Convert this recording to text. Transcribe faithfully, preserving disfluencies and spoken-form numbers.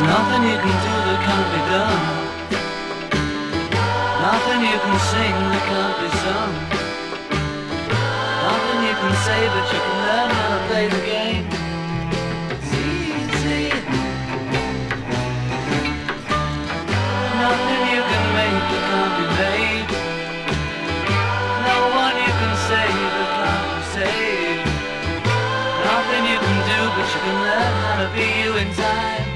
Nothing you can do that can't be done. Nothing you can sing that can't be sung. Nothing you can say, but you can learn how to play the game. It's easy. Nothing you can make that can't be made. No one you can save that can't be saved. Nothing you can do, but you can learn how to be you in time.